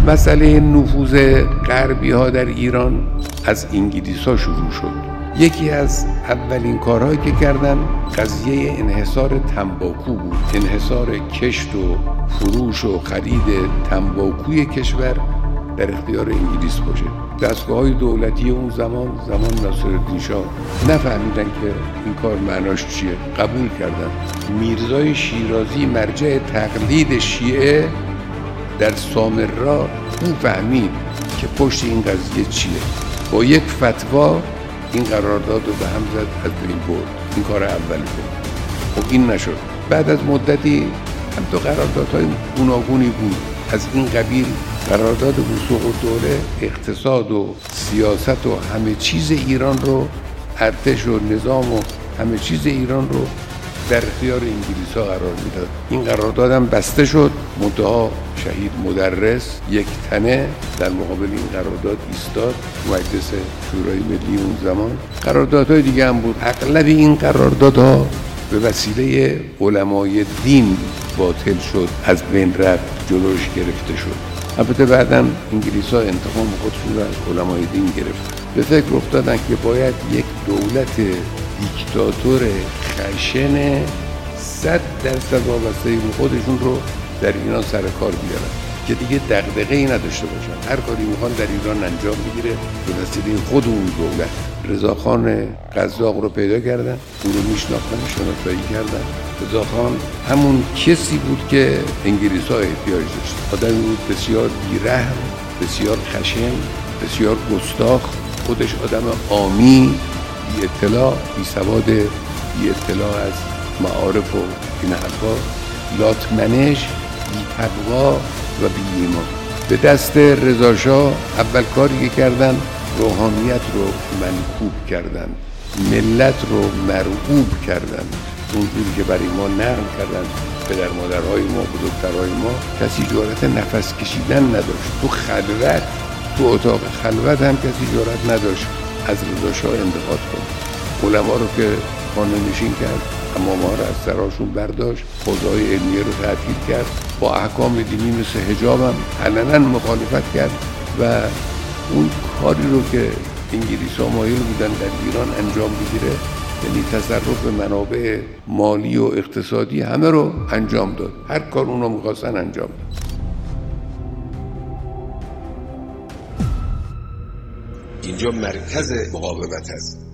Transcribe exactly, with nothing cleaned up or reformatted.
مسئله نفوذ غربی ها در ایران از انگلیس ها شروع شد. یکی از اولین کارهایی که کردن قضیه انحصار تنباکو بود. انحصار کشت و فروش و خرید تنباکوی کشور در اختیار انگلیس باشه. دستگاه‌های دولتی اون زمان زمان ناصرالدین شاه نفهمیدن که این کار معناش چیه، قبول کردن. میرزای شیرازی مرجع تقلید شیعه در سامرا او فهمید که پشت این قضیه چیه. با یک فتوا این قرارداد رو به هم زد، از بین برد. این کار اول بود. خب این نشد. بعد از مدتی هم تو قراردادهای گوناگونی بود از این قبیل. قرارداد وثوق الدوله اقتصاد و سیاست و همه چیز ایران رو، ارتش و نظام و همه چیز ایران رو در اختیار انگلیس ها قرار میداد. این قرارداد هم بسته شد. منتها شهید مدرس یک تنه در مقابل این قرارداد ایستاد. مجلس شورای ملی اون زمان قراردادهای دیگه هم بود. اغلب این قراردادها به وسیله علمای دین باطل شد، از بین رفت، جلوش گرفته شد. البته بعداً انگلیس‌ها انتقام خودشون رو از علمای دین گرفت. به فکر افتادن که باید یک دولت دیکتاتور خشن صد درصد وابسته به خودشون رو در ایران سر کار بیارن که دیگه دغدغه‌ای نداشته باشن. هر کاری میخوان در ایران انجام بگیره به وسیله خود اون دولت. رضاخان قزاق رو پیدا کردن، اون رو میشناختن، شناسایی کردن. رضاخان همون کسی بود که انگلیس‌ها احتیاج داشت. آدمی بود بسیار بی‌رحم، بسیار خشن، بسیار گستاخ. خودش آدم عامی، بی اطلاع، بی سواد، بی اطلاع از معارف و این حرفا، لاتمنش، بی تقوا و بی ایمان. به دست رضا شاه اول کاری که کردن روحانیت رو منکوب کردن، ملت رو مرعوب کردن. اونجوری که برای ما نقل کردن پدر مادرهای ما، بزرگترهای ما، کسی جرأت نفس کشیدن نداشت. تو خلوت، تو اتاق خلوت هم کسی جرأت نداشت از رضا شاه انتقاد کنه. علما رو که خانه نشین کرد، امام‌ها رو از سراشون برداشت، حوزه‌های علمیه رو تعطیل کرد، با احکام دینی مثل حجاب هم علنا مخالفت کرد و اون کاری رو که انگلیس‌ها مایل بودن در ایران انجام بگیره، یعنی تصرف منابع مالی و اقتصادی همه رو انجام داد. هر کار اونا می‌خواستن انجام داد. اینجا مرکز مقاومت است.